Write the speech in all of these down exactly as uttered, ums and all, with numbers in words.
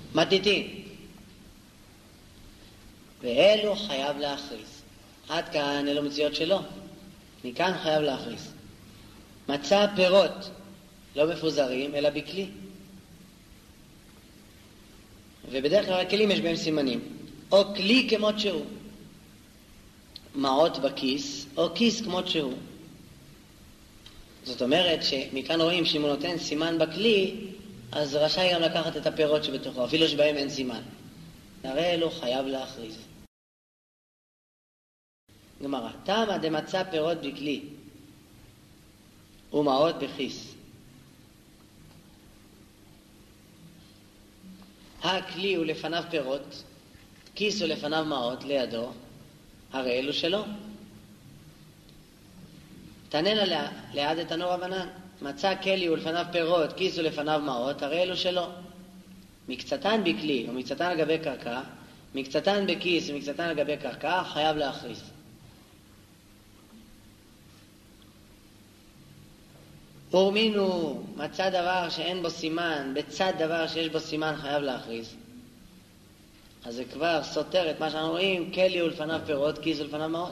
מתיתין. ואלו חייב להכריז. עד כאן אלו מציאות שלו. מכאן חייב להכריז. מצא פירות לא מפוזרים אלא בכלי. ובדרך כלל הכלים יש בהם סימנים. או כלי כמות שהוא. מעות בכיס, או כיס כמות שהוא. זאת אומרת שמכאן רואים שאם הוא נותן סימן בכלי, אז רשאי גם לקחת את הפירות שבתוכו, אפילו שבהם אין סימן. הרי אלו חייב להכריז. גמרא, תמה דמצא פירות בכלי ומעות בכיס. הכלי הוא לפניו פירות, כיס הוא לפניו מעות לידו, הרי אלו שלו. תננה ליד את הנור הבנן, מצא כלי הוא לפניו פירות, כיס הוא לפניו מעות, הרי אלו שלו. מקצתן בכלי ומקצתן על גבי קרקע, מקצתן בכיס ומקצתן על גבי קרקע, חייב להכריז. ורמינו, מצא דבר שאין בו סימן, בצד דבר שיש בו סימן חייב להכריז. אז זה כבר סותר את מה שאנחנו רואים, כלי הוא לפניו פירות, כיס הוא לפניו מעות.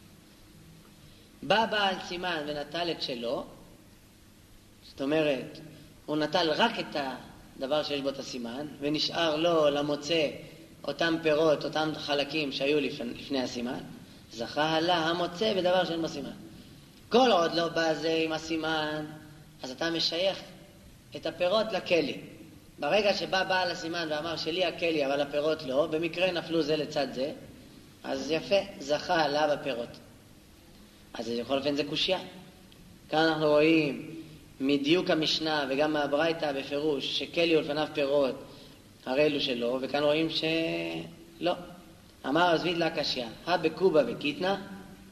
בא בעל סימן ונטל את שלו, זאת אומרת, הוא נטל רק את הדבר שיש בו את הסימן, ונשאר לו למוצא אותם פירות, אותם חלקים שהיו לפני, לפני הסימן, זכה לה המוצא בדבר שאין בו סימן. כל עוד לא בא זה עם הסימן, אז אתה משייך את הפירות לכלי. ברגע שבא בעל הסימן ואמר שלי הכלי אבל הפירות לא, במקרה נפלו זה לצד זה, אז יפה, זכה לה בפירות. אז בכל אופן זה קושיה. כאן אנחנו רואים מדיוק המשנה וגם מהברייתא בפירוש שכלי הוא לפניו פירות, הרי אלו שלו, וכאן רואים שלא. אמר זביד לה קשיה, הא בקובה וקיטנה,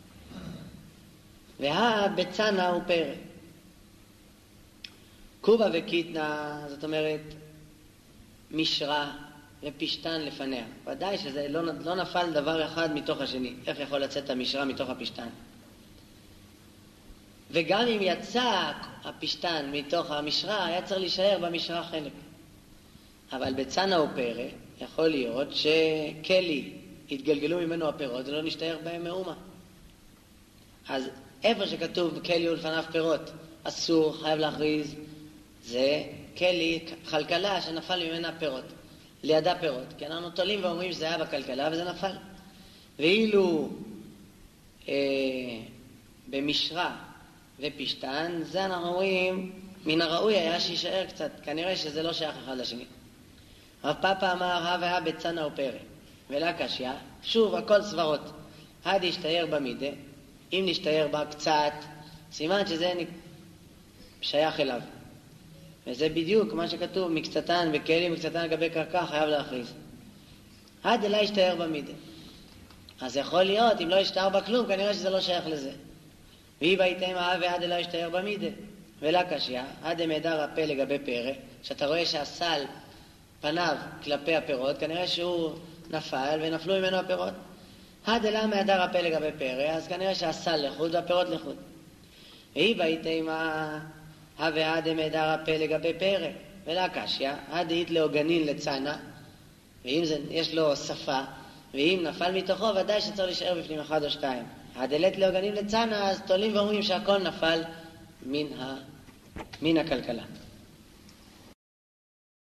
והא בצנה ופרא. קובה וקיטנה, זאת אומרת, משרה ופשטן לפניה. ודאי שזה לא, לא נפל דבר אחד מתוך השני. איך יכול לצאת המשרה מתוך הפשטן? וגם אם יצא הפשטן מתוך המשרה, היה צריך להישאר במשרה חלק. אבל בצנה ופרא יכול להיות שכלי התגלגלו ממנו הפירות ולא נשתער בהם מאומה. אז איפה שכתוב כלי הוא לפניו פירות, אסור, חייב להכריז, זה כלי, חלקלה שנפל ממנה פירות, לידה פירות. כי אנחנו תולים ואומרים שזה היה בכלכלה וזה נפל. ואילו אה, במשרה ופשטן, זה אנחנו אומרים, מן הראוי היה שישאר קצת, כנראה שזה לא שייך אחד לשני. רב פאפא אמר, הא והא בצנה ופרא, ולה קשיא, שוב, הכל סברות. הא דשתער במידה, אם נשתער בה קצת, סימן שזה שייך אליו. וזה בדיוק מה שכתוב, מקצתן וכלי, מקצתן לגבי קרקע, חייב להכריז. הא דלא ישתער במידה. אז יכול להיות, אם לא ישתער בה כלום, כנראה שזה לא שייך לזה. והיא בהיתם הא והא דלא ישתער במידה. ולה קשיא, הא דמדר הפה לגבי פרא, שאתה רואה שהסל פניו כלפי הפירות, כנראה שהוא נפל ונפלו ממנו הפירות. הא דלא מהדר הפה לגבי פרא, אז כנראה שהסל לחוד והפירות לחוד. והיא בהיתם הא והא דמדר הפה לגבי פרא, ולה קשיא, הא דאית לעוגנין לצנה, ואם זה, יש לו שפה, ואם נפל מתוכו, ודאי שצריך להישאר בפנים אחד או שתיים. הא דלית לעוגנין לצנה, אז תולים ואומרים שהכל נפל מן, ה, מן הכלכלה.